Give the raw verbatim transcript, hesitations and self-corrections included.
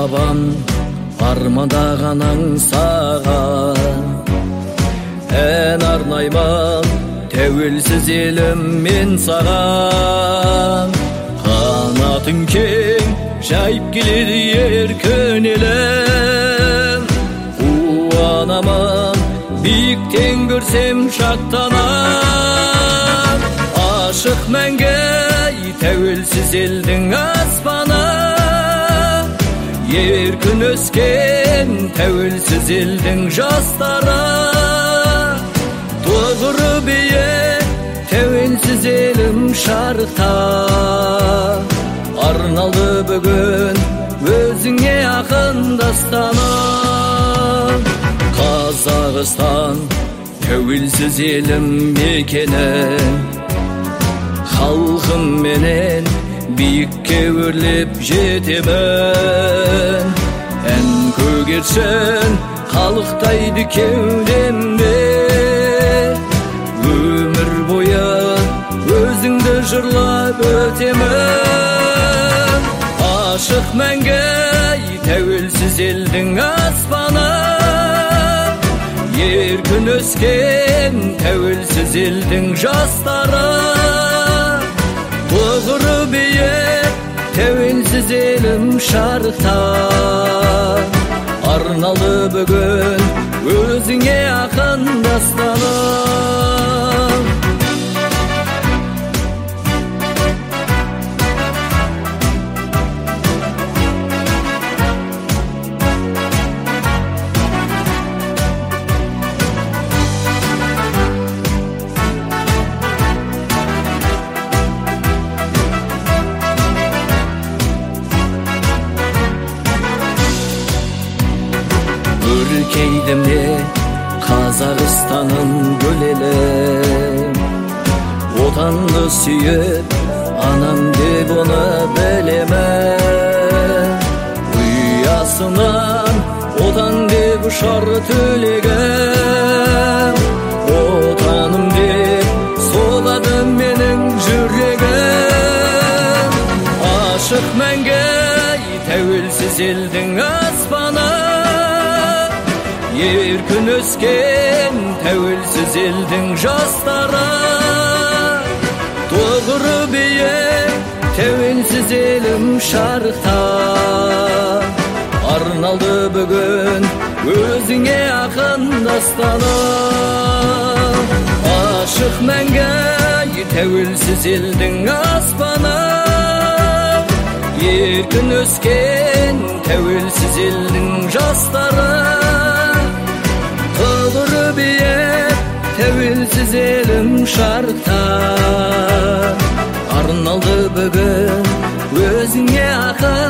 бабам армандаган аңсаган ән арнайман тәуелсіз елім мен саған. Қанатың кең жайып келеді еркін елім, қуанамын биіктен көрсем шаттанам. Ашық мәңгі тәуелсіз елдің аспаны, еркін өскен тәуелсіз елдің жастары. Тоғыры биік тәуелсіз елім шарықта, арналды бүгін өзіңе ақын дастаным. Қазақстан тәуелсіз елім мекені, халқым менен биікке өрлеп жетемін. Ән көгершін қалықтайды кеудемде, өмір бойы өзіңді жырлап өтемін. Ашық мәңгі тәуелсіз елдің аспаны, еркін өскен тәуелсіз елдің жастары. Тоғыры биік тәуелсіз елім шарықта, арналды бүгін өзіңе ақын дастаным. Өркейдімде Қазақстаным гүлелім, отанды сүйіп анам деп оны білемін. Ұясынан отан деп ұшар тілегім, отаным деп соғады менің жүрегім. Ашық мәңгі тәуелсіз елдің аспаны, еркін өскен тәуелсіз елдің жастары. Тоғыры биік тәуелсіз елім шарықта, арналды бүгін өзіңе ақын дастаным. Ашық мәңгі тәуелсіз елдің аспаны, еркін өскен тәуелсіз елдің жастары. Тоғыры биік тәуелсіз елім шарықта, арналды бүгін өзіңе ақын